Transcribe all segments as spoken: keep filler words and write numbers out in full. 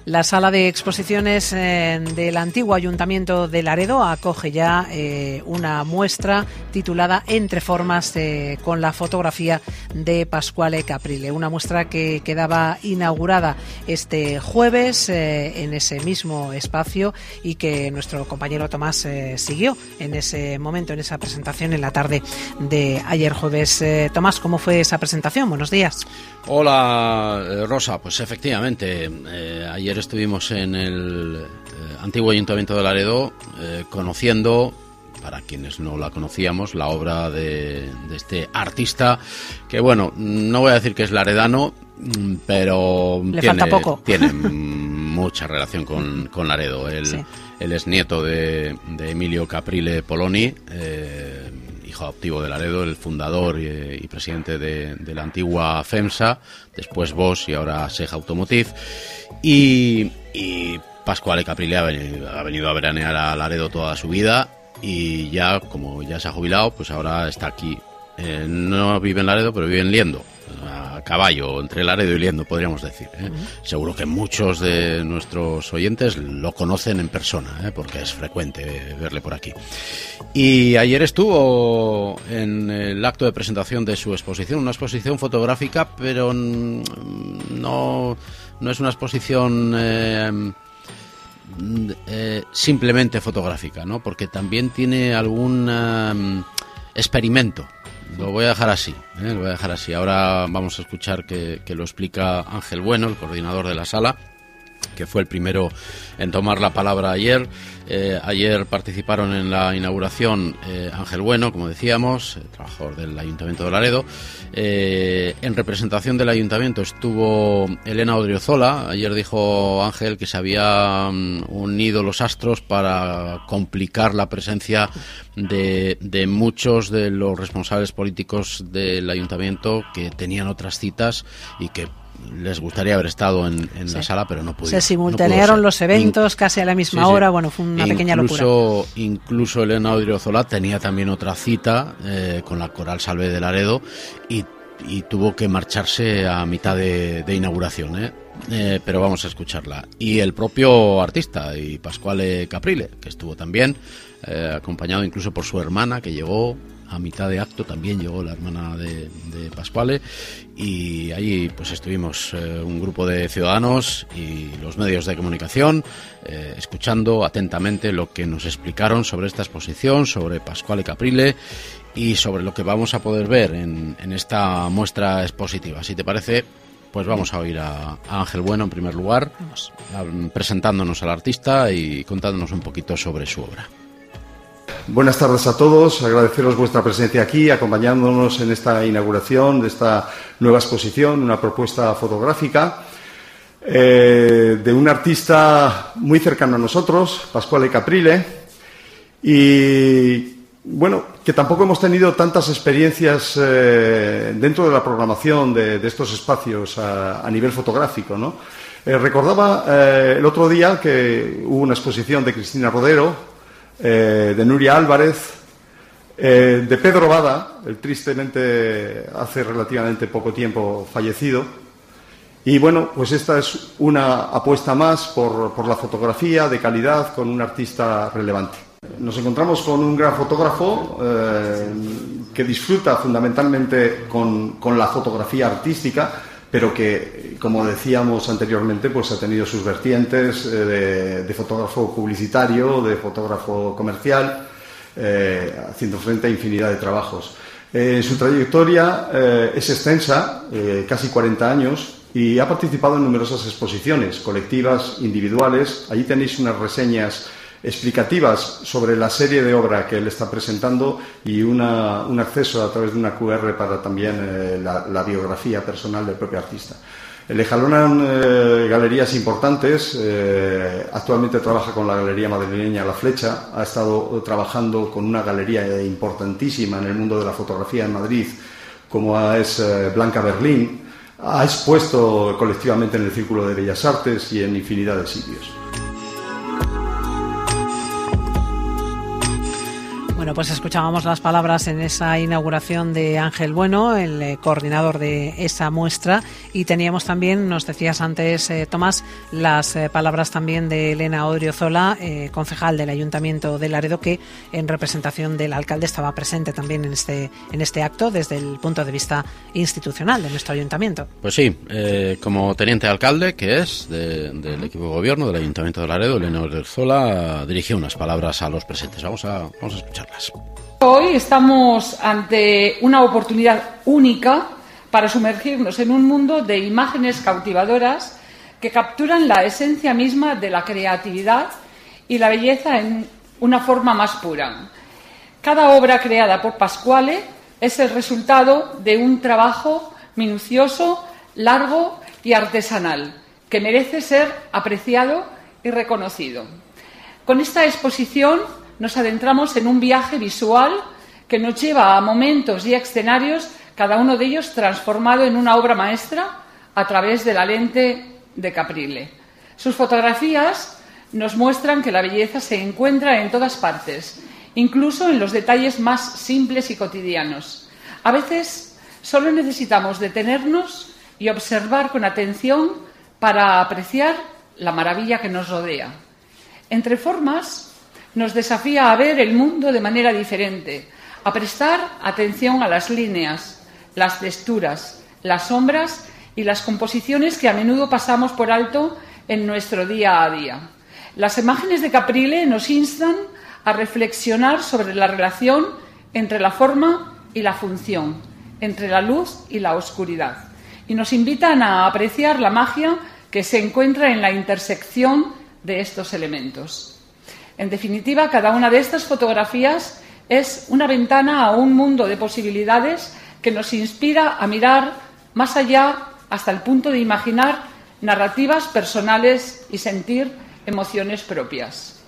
La sala de exposiciones eh, del antiguo Ayuntamiento de Laredo acoge ya eh, una muestra titulada Entre formas eh, con la fotografía de Pasquale Caprile. Una muestra que quedaba inaugurada este jueves eh, en ese mismo espacio y que nuestro compañero Tomás eh, siguió en ese momento, en esa presentación en la tarde de ayer jueves. Eh, Tomás, ¿cómo fue esa presentación? Buenos días. Hola, Rosa. Pues efectivamente, eh, ayer estuvimos en el eh, antiguo Ayuntamiento de Laredo eh, conociendo, para quienes no la conocíamos, la obra de, de este artista que, bueno, no voy a decir que es laredano, pero Le tiene, falta poco. tiene mucha relación con, con Laredo. Él, sí. él es nieto de, de Emilio Caprile Poloni, eh, hijo adoptivo de Laredo, el fundador y, y presidente de, de la antigua FEMSA, después Bosch y ahora Seg Automotive. Y, y Pasquale Caprile ha venido, ha venido a veranear a Laredo toda su vida y ya, como ya se ha jubilado, pues ahora está aquí. Eh, no vive en Laredo, pero vive en Liendo, a caballo, entre Laredo y Liendo, podríamos decir, ¿eh? Uh-huh. Seguro que muchos de nuestros oyentes lo conocen en persona, ¿eh? Porque es frecuente verle por aquí. Y ayer estuvo en el acto de presentación de su exposición, una exposición fotográfica, pero no, no es una exposición eh, eh, simplemente fotográfica, ¿no? Porque también tiene algún um, experimento. Lo voy a dejar así, ¿eh? lo voy a dejar así. Ahora vamos a escuchar que, que lo explica Ángel Bueno, el coordinador de la sala, que fue el primero en tomar la palabra ayer. Eh, ayer participaron en la inauguración eh, Ángel Bueno, como decíamos, eh, trabajador del Ayuntamiento de Laredo. Eh, en representación del Ayuntamiento estuvo Elena Odriozola. Ayer dijo Ángel que se habían unido los astros para complicar la presencia de, de muchos de los responsables políticos del Ayuntamiento que tenían otras citas y que les gustaría haber estado en, en sí. la sala, pero no pudieron. Se simultanearon no los eventos In... casi a la misma sí, hora, sí. Bueno, fue una incluso, pequeña locura. Incluso Elena Odriozola tenía también otra cita eh, con la Coral Salve de Laredo y, y tuvo que marcharse a mitad de, de inauguración, ¿eh? Eh, pero vamos a escucharla. Y el propio artista, y Pasquale Caprile, que estuvo también, eh, acompañado incluso por su hermana, que llegó a mitad de acto, también llegó la hermana de, de Pasquale, y allí pues estuvimos eh, un grupo de ciudadanos y los medios de comunicación eh, escuchando atentamente lo que nos explicaron sobre esta exposición, sobre Pasquale Caprile y sobre lo que vamos a poder ver en, en esta muestra expositiva. Si te parece, pues vamos a oír a, a Ángel Bueno en primer lugar, a, presentándonos al artista y contándonos un poquito sobre su obra. Buenas tardes a todos, agradeceros vuestra presencia aquí, acompañándonos en esta inauguración de esta nueva exposición, una propuesta fotográfica eh, de un artista muy cercano a nosotros, Pasquale Caprile, y bueno, que tampoco hemos tenido tantas experiencias eh, dentro de la programación de, de estos espacios a, a nivel fotográfico, ¿no? Eh, recordaba eh, el otro día que hubo una exposición de Cristina Rodero, Eh, de Nuria Álvarez, eh, de Pedro Bada, el tristemente hace relativamente poco tiempo fallecido. Y bueno, pues esta es una apuesta más por, por la fotografía de calidad con un artista relevante. Nos encontramos con un gran fotógrafo eh, que disfruta fundamentalmente con, con la fotografía artística, pero que, como decíamos anteriormente, pues ha tenido sus vertientes eh, de, de fotógrafo publicitario, de fotógrafo comercial, eh, haciendo frente a infinidad de trabajos. Eh, su trayectoria eh, es extensa, eh, casi cuarenta años, y ha participado en numerosas exposiciones, colectivas, individuales. Allí tenéis unas reseñas explicativas sobre la serie de obra que él está presentando y una, un acceso a través de una cu erre para también eh, la, la biografía personal del propio artista. Le jalonan eh, galerías importantes, eh, actualmente trabaja con la galería madrileña La Flecha, ha estado trabajando con una galería importantísima en el mundo de la fotografía en Madrid, como es eh, Blanca Berlín, ha expuesto colectivamente en el Círculo de Bellas Artes y en infinidad de sitios. Bueno, pues escuchábamos las palabras en esa inauguración de Ángel Bueno, el eh, coordinador de esa muestra, y teníamos también, nos decías antes, eh, Tomás, las eh, palabras también de Elena Odriozola, eh, concejal del Ayuntamiento de Laredo, que en representación del alcalde estaba presente también en este, en este acto desde el punto de vista institucional de nuestro ayuntamiento. Pues sí, eh, como teniente alcalde, que es de, del equipo de gobierno del Ayuntamiento de Laredo, Elena Odriozola dirigió unas palabras a los presentes. Vamos a, vamos a escuchar. Hoy estamos ante una oportunidad única para sumergirnos en un mundo de imágenes cautivadoras que capturan la esencia misma de la creatividad y la belleza en una forma más pura. Cada obra creada por Pasquale es el resultado de un trabajo minucioso, largo y artesanal, que merece ser apreciado y reconocido. Con esta exposición nos adentramos en un viaje visual que nos lleva a momentos y escenarios, cada uno de ellos transformado en una obra maestra a través de la lente de Caprile. Sus fotografías nos muestran que la belleza se encuentra en todas partes, incluso en los detalles más simples y cotidianos. A veces solo necesitamos detenernos y observar con atención para apreciar la maravilla que nos rodea. Entre formas, nos desafía a ver el mundo de manera diferente, a prestar atención a las líneas, las texturas, las sombras y las composiciones que a menudo pasamos por alto en nuestro día a día. Las imágenes de Caprile nos instan a reflexionar sobre la relación entre la forma y la función, entre la luz y la oscuridad, y nos invitan a apreciar la magia que se encuentra en la intersección de estos elementos. En definitiva, cada una de estas fotografías es una ventana a un mundo de posibilidades que nos inspira a mirar más allá hasta el punto de imaginar narrativas personales y sentir emociones propias.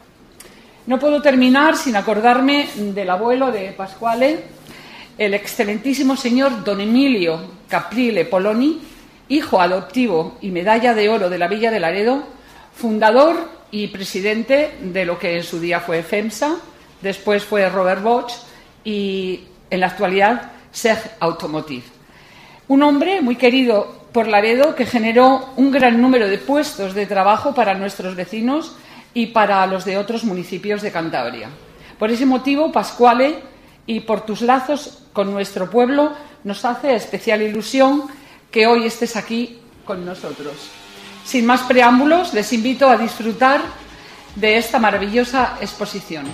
No puedo terminar sin acordarme del abuelo de Pasquale, el excelentísimo señor don Emilio Caprile Poloni, hijo adoptivo y medalla de oro de la Villa de Laredo, fundador y presidente de lo que en su día fue FEMSA, después fue Robert Bosch y en la actualidad Seg Automotive. Un hombre muy querido por Laredo que generó un gran número de puestos de trabajo para nuestros vecinos y para los de otros municipios de Cantabria. Por ese motivo, Pasquale, y por tus lazos con nuestro pueblo, nos hace especial ilusión que hoy estés aquí con nosotros. Sin más preámbulos, les invito a disfrutar de esta maravillosa exposición.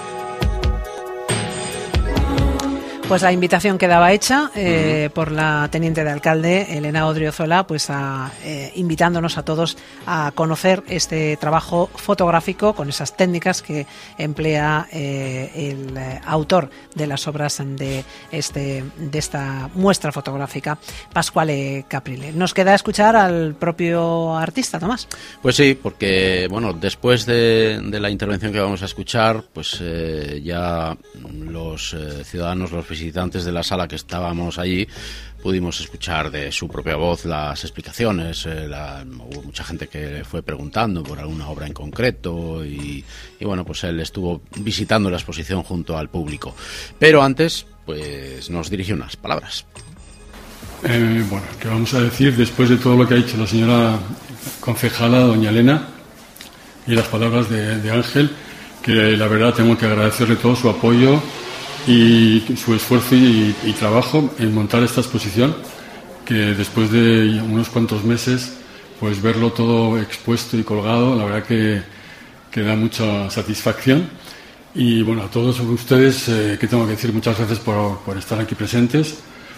Pues la invitación quedaba hecha eh, uh-huh. por la teniente de alcalde, Elena Odriozola, pues a, eh, invitándonos a todos a conocer este trabajo fotográfico con esas técnicas que emplea eh, el eh, autor de las obras de, este, de esta muestra fotográfica, Pasquale Caprile. Nos queda escuchar al propio artista, Tomás. Pues sí, porque bueno, después de, de la intervención que vamos a escuchar, pues eh, ya los eh, ciudadanos, los visitantes de la sala que estábamos allí, pudimos escuchar de su propia voz las explicaciones. Eh, la, hubo mucha gente que fue preguntando por alguna obra en concreto y, y bueno, pues él estuvo visitando la exposición junto al público. Pero antes, pues nos dirigió unas palabras. Eh, bueno, ¿qué vamos a decir después de todo lo que ha dicho la señora concejala, doña Elena, y las palabras de, de Ángel? Que la verdad tengo que agradecerle todo su apoyo y su esfuerzo y, y trabajo en montar esta exposición, que después de unos cuantos meses, pues verlo todo expuesto y colgado, la verdad que, que da mucha satisfacción. Y bueno, a todos ustedes, eh, que tengo que decir muchas gracias por, por estar aquí presentes,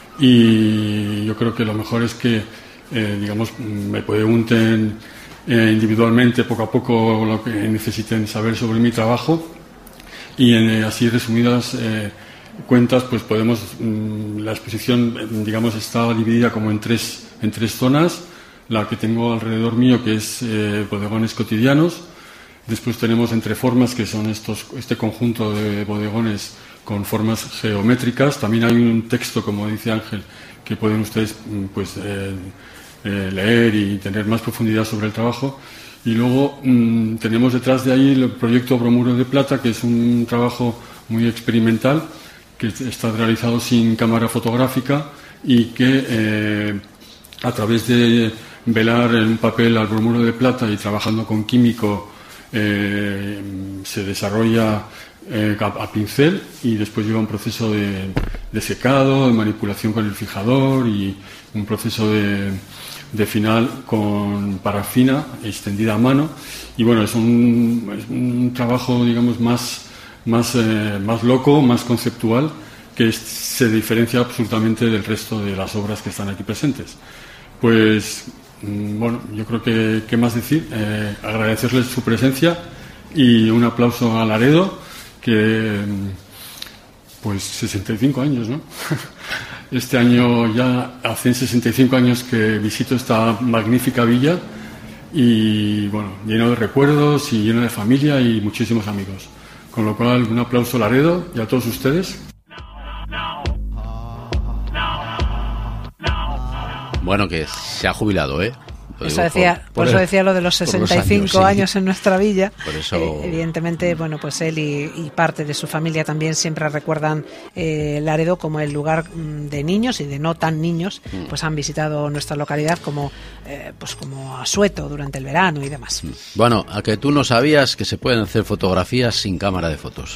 y yo creo que lo mejor es que, eh, digamos, me pregunten eh, individualmente poco a poco lo que necesiten saber sobre mi trabajo. Y en así resumidas eh, cuentas, pues podemos, mmm, la exposición, digamos, está dividida como en tres, en tres zonas. La que tengo alrededor mío, que es eh, bodegones cotidianos. Después tenemos entreformas, que son estos, este conjunto de bodegones con formas geométricas. También hay un texto, como dice Ángel, que pueden ustedes pues eh, eh, leer y tener más profundidad sobre el trabajo. Y luego mmm, tenemos detrás de ahí el proyecto Bromuro de Plata, que es un trabajo muy experimental, que está realizado sin cámara fotográfica y que eh, a través de velar en un papel al bromuro de plata y trabajando con químico eh, se desarrolla eh, a, a pincel y después lleva un proceso de, de secado, de manipulación con el fijador y un proceso de, de final con parafina extendida a mano. Y bueno, es un, es un trabajo, digamos, más, más, eh, más loco, más conceptual, que es, se diferencia absolutamente del resto de las obras que están aquí presentes. Pues bueno, yo creo que, ¿qué más decir? Eh, agradecerles su presencia y un aplauso a Laredo, que pues sesenta y cinco años, ¿no? Este año ya hacen sesenta y cinco años que visito esta magnífica villa y bueno, lleno de recuerdos y lleno de familia y muchísimos amigos. Con lo cual, un aplauso a Laredo y a todos ustedes. Bueno, que se ha jubilado, ¿eh? Por eso, decía, por, por, por eso decía lo de los sesenta y cinco años, años sí. en nuestra villa. Por eso... eh, evidentemente, bueno, pues él y, y parte de su familia también siempre recuerdan eh, Laredo como el lugar de niños y de no tan niños, mm. pues han visitado nuestra localidad como eh, pues como asueto durante el verano y demás. Bueno, a que tú no sabías que se pueden hacer fotografías sin cámara de fotos.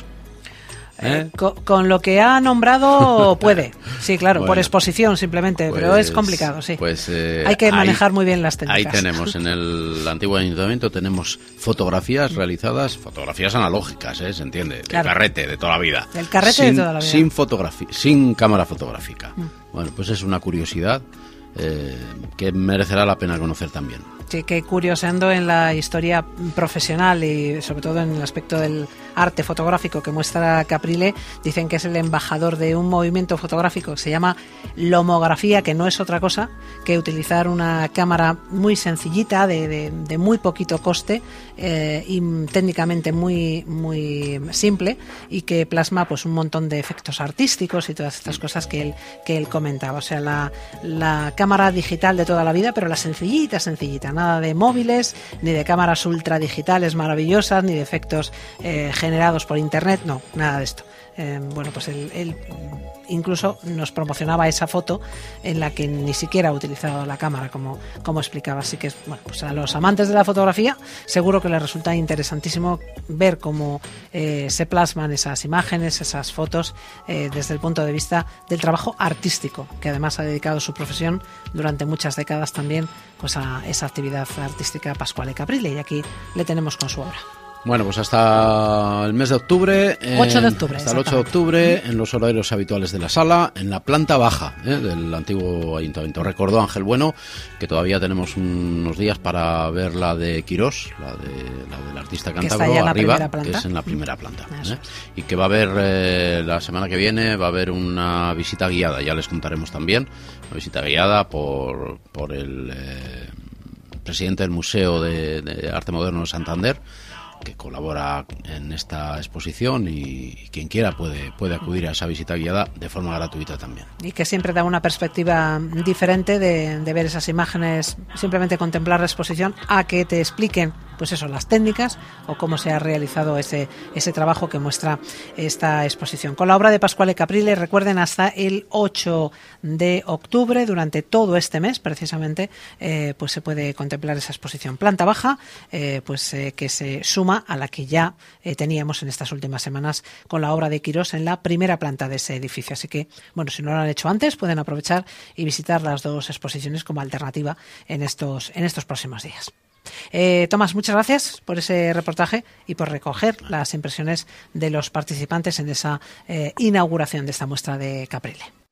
¿Eh? Con, con lo que ha nombrado puede, sí, claro, bueno, por exposición simplemente, pues, pero es complicado, sí. Pues, eh, hay que manejar ahí, muy bien las técnicas. Ahí tenemos, en el antiguo ayuntamiento tenemos fotografías realizadas, fotografías analógicas, ¿eh? Se entiende, del claro. carrete de toda la vida. Del carrete sin, de toda la vida. Sin fotografía, sin cámara fotográfica. Mm. Bueno, pues es una curiosidad eh, que merecerá la pena conocer también. Sí, que curioseando en la historia profesional y sobre todo en el aspecto del arte fotográfico que muestra Caprile, dicen que es el embajador de un movimiento fotográfico que se llama lomografía, que no es otra cosa que utilizar una cámara muy sencillita, de, de, de muy poquito coste eh, y técnicamente muy, muy simple, y que plasma pues un montón de efectos artísticos y todas estas cosas que él, que él comentaba. O sea, la, la cámara digital de toda la vida, pero la sencillita, sencillita. Nada de móviles, ni de cámaras ultradigitales maravillosas, ni de efectos eh, generados por internet, no, nada de esto. Eh, bueno, pues él, él incluso nos promocionaba esa foto en la que ni siquiera ha utilizado la cámara, como, como explicaba. Así que, bueno, pues a los amantes de la fotografía seguro que les resulta interesantísimo ver cómo eh, se plasman esas imágenes, esas fotos, eh, desde el punto de vista del trabajo artístico, que además ha dedicado su profesión durante muchas décadas también pues a esa actividad artística Pasquale Caprile, y aquí le tenemos con su obra. Bueno, pues hasta el mes de octubre, en, ocho de octubre hasta el ocho de octubre, en los horarios habituales de la sala, en la planta baja ¿eh? del antiguo ayuntamiento. Recordó Ángel Bueno que todavía tenemos unos días para ver la de Quirós, la, de, la del artista cántabro arriba, que es en la primera planta. ¿eh? Y que va a haber, eh, la semana que viene, va a haber una visita guiada, ya les contaremos también, una visita guiada por, por el eh, presidente del Museo de, de Arte Moderno de Santander, que colabora en esta exposición, y, y quien quiera puede, puede acudir a esa visita guiada de forma gratuita también. Y que siempre da una perspectiva diferente de, de ver esas imágenes, simplemente contemplar la exposición, a que te expliquen pues eso, las técnicas o cómo se ha realizado ese, ese trabajo que muestra esta exposición. Con la obra de Pasquale Caprile, recuerden, hasta el ocho de octubre, durante todo este mes precisamente, eh, pues se puede contemplar esa exposición. Planta baja, eh, pues eh, que se suma a la que ya eh, teníamos en estas últimas semanas con la obra de Quirós en la primera planta de ese edificio. Así que, bueno, si no lo han hecho antes, pueden aprovechar y visitar las dos exposiciones como alternativa en estos, en estos próximos días. Eh, Tomás, muchas gracias por ese reportaje y por recoger las impresiones de los participantes en esa eh, inauguración de esta muestra de Caprile.